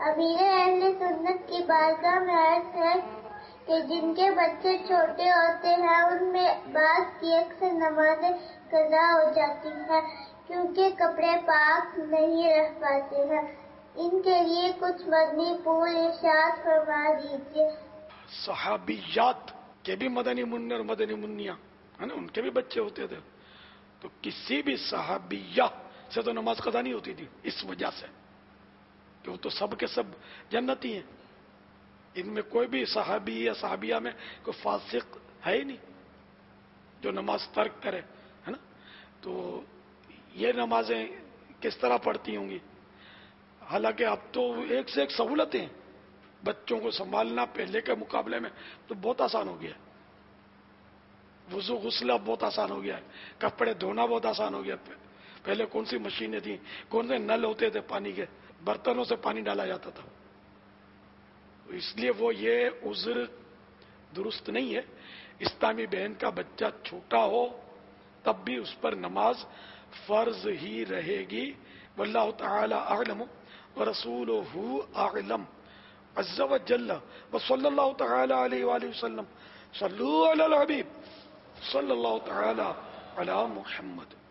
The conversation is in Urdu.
امیر اہل سنت کی بارگاہ میں عرض ہے کہ جن کے بچے چھوٹے ہوتے ہیں ان میں بعض کی اکثر نمازیں قضا ہو جاتی ہیں کیونکہ کپڑے پاک نہیں رہ پاتے ہیں، ان کے لیے کچھ مدنی پھول ارشاد فرما دیجیے۔ صحابیات کے بھی مدنی منع اور مدنی منیاں ہے نا، ان کے بھی بچے ہوتے تھے، تو کسی بھی صحابیہ سے تو نماز قضا نہیں ہوتی تھی اس وجہ سے کہ وہ تو سب کے سب جنتی ہیں، ان میں کوئی بھی صحابی یا صحابیہ میں کوئی فاسق ہے ہی نہیں جو نماز ترک کرے، ہے نا۔ تو یہ نمازیں کس طرح پڑھتی ہوں گی؟ حالانکہ اب تو ایک سے ایک سہولتیں ہیں، بچوں کو سنبھالنا پہلے کے مقابلے میں تو بہت آسان ہو گیا ہے، وضو غسل اب بہت آسان ہو گیا ہے، کپڑے دھونا بہت آسان ہو گیا ہے۔ پہلے کون سی مشینیں تھیں، کون سے نل ہوتے تھے، پانی کے برتنوں سے پانی ڈالا جاتا تھا، اس لیے وہ یہ عذر درست نہیں ہے۔ اسلامی بہن کا بچہ چھوٹا ہو تب بھی اس پر نماز فرض ہی رہے گی، واللہ تعالی اعلم ورسولہ اعلم عز وجل وصلی اللہ تعالی علیہ وآلہ وسلم۔ صلو علی الحبیب صلی اللہ تعالی علی محمد۔